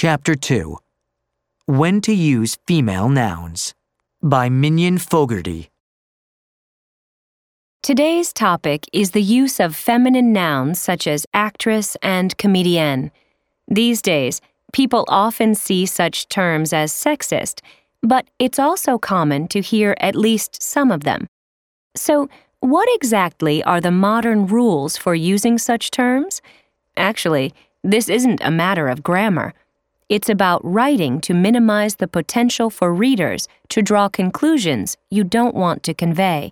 Chapter 2 When to Use Female Nouns by Mignon Fogarty. Today's topic is the use of feminine nouns such as actress and comedienne. These days, people often see such terms as sexist, but it's also common to hear at least some of them. So, what exactly are the modern rules for using such terms? Actually, this isn't a matter of grammar. It's about writing to minimize the potential for readers to draw conclusions you don't want to convey.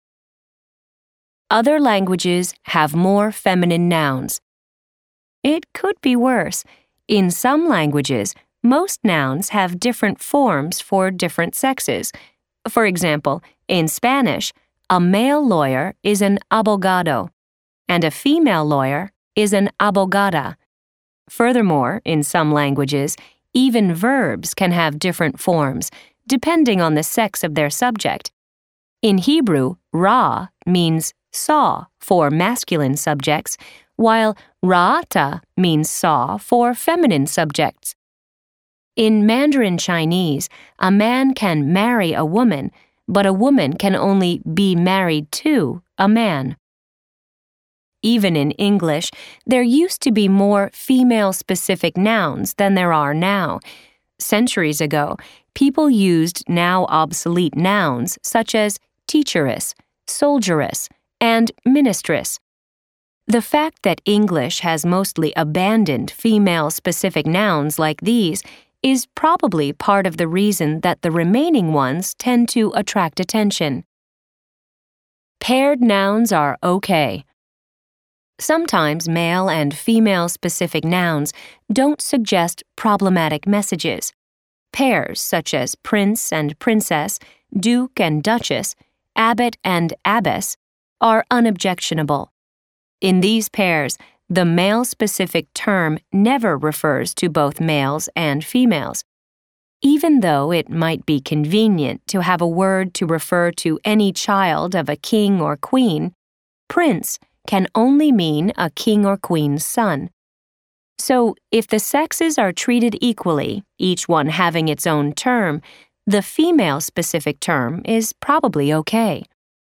Other languages have more feminine nouns. It could be worse. In some languages, most nouns have different forms for different sexes. For example, in Spanish, a male lawyer is an abogado, and a female lawyer is an abogada. Furthermore, in some languages, even verbs can have different forms, depending on the sex of their subject. In Hebrew, ra means saw for masculine subjects, while ra'ata means saw for feminine subjects. In Mandarin Chinese, a man can marry a woman, but a woman can only be married to a man. Even in English, there used to be more female-specific nouns than there are now. Centuries ago, people used now obsolete nouns such as teacheress, soldieress, and mistress. The fact that English has mostly abandoned female-specific nouns like these is probably part of the reason that the remaining ones tend to attract attention. Paired nouns are okay. Sometimes male and female-specific nouns don't suggest problematic messages. Pairs such as prince and princess, duke and duchess, abbot and abbess are unobjectionable. In these pairs, the male-specific term never refers to both males and females. Even though it might be convenient to have a word to refer to any child of a king or queen, prince can only mean a king or queen's son. So, if the sexes are treated equally, each one having its own term, the female-specific term is probably okay.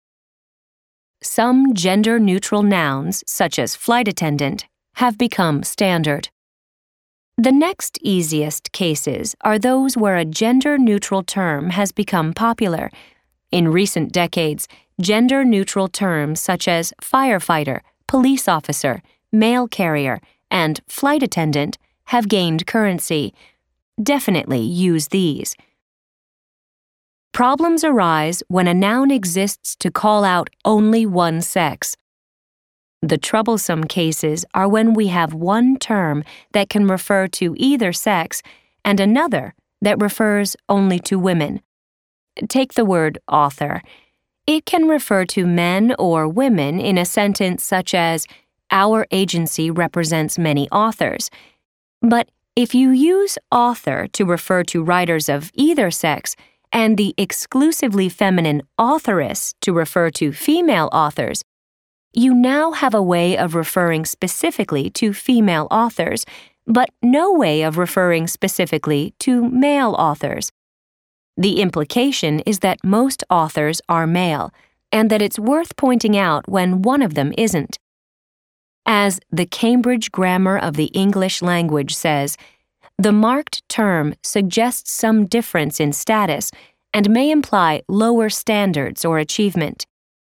Some gender-neutral nouns, such as flight attendant, have become standard. The next easiest cases are those where a gender-neutral term has become popular. In recent decades, gender-neutral terms such as firefighter, police officer, mail carrier, and flight attendant have gained currency. Definitely use these. Problems arise when a noun exists to call out only one sex. The troublesome cases are when we have one term that can refer to either sex and another that refers only to women. Take the word author. It can refer to men or women in a sentence such as, "Our agency represents many authors." But if you use author to refer to writers of either sex and the exclusively feminine authoress to refer to female authors, you now have a way of referring specifically to female authors, but no way of referring specifically to male authors. The implication is that most authors are male, and that it's worth pointing out when one of them isn't. As the Cambridge Grammar of the English Language says, the marked term suggests some difference in status and may imply lower standards or achievement.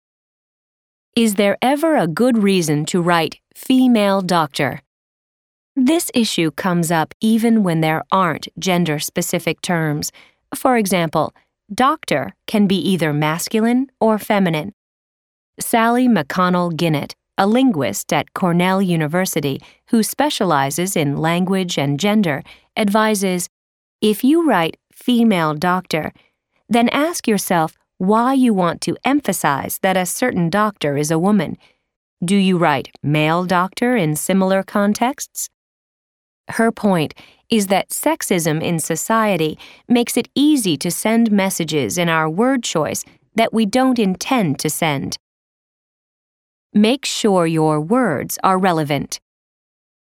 Is there ever a good reason to write female doctor? This issue comes up even when there aren't gender-specific terms. For example, doctor can be either masculine or feminine. Sally McConnell Ginnett, a linguist at Cornell University who specializes in language and gender, advises, if you write female doctor, then ask yourself why you want to emphasize that a certain doctor is a woman. Do you write male doctor in similar contexts? Her point is that sexism in society makes it easy to send messages in our word choice that we don't intend to send. Make sure your words are relevant.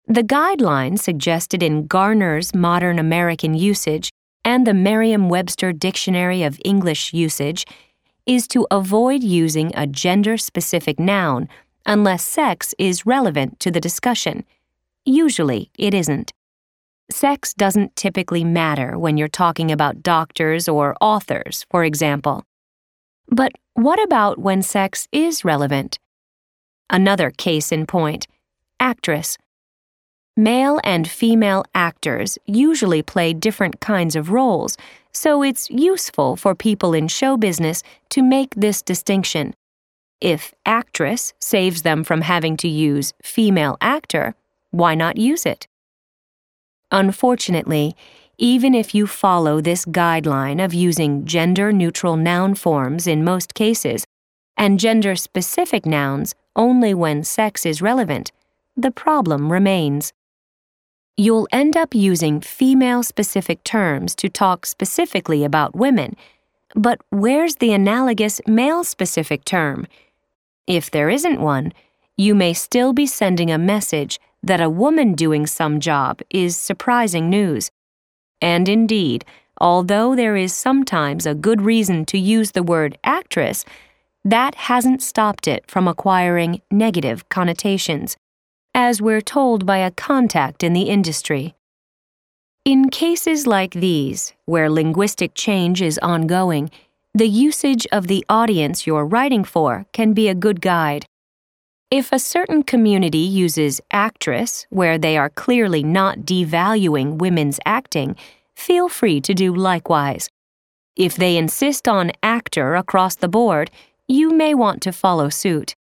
The guideline suggested in Garner's Modern American Usage and the Merriam-Webster Dictionary of English Usage is to avoid using a gender-specific noun unless sex is relevant to the discussion. Usually, it isn't. Sex doesn't typically matter when you're talking about doctors or authors, for example. But what about when sex is relevant? Another case in point, actress. Male and female actors usually play different kinds of roles, so it's useful for people in show business to make this distinction. If actress saves them from having to use female actor, why not use it? Unfortunately, even if you follow this guideline of using gender-neutral noun forms in most cases, and gender-specific nouns only when sex is relevant, the problem remains. You'll end up using female-specific terms to talk specifically about women, but where's the analogous male-specific term? If there isn't one, you may still be sending a message that a woman doing some job is surprising news. And indeed, although there is sometimes a good reason to use the word actress, that hasn't stopped it from acquiring negative connotations, as we're told by a contact in the industry. In cases like these, where linguistic change is ongoing, the usage of the audience you're writing for can be a good guide. If a certain community uses actress where they are clearly not devaluing women's acting, feel free to do likewise. If they insist on actor across the board, you may want to follow suit.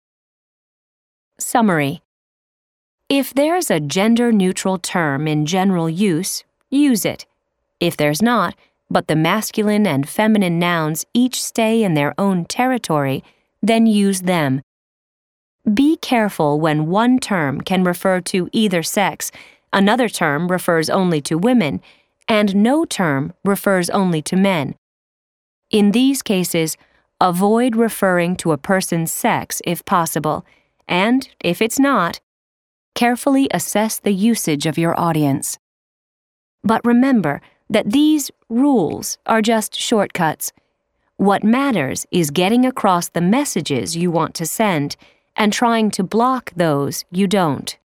Summary. If there's a gender-neutral term in general use, use it. If there's not, but the masculine and feminine nouns each stay in their own territory, then use them. Be careful when one term can refer to either sex, another term refers only to women, and no term refers only to men. In these cases, avoid referring to a person's sex if possible, and if it's not, carefully assess the usage of your audience. But remember that these rules are just shortcuts. What matters is getting across the messages you want to send and trying to block those you don't.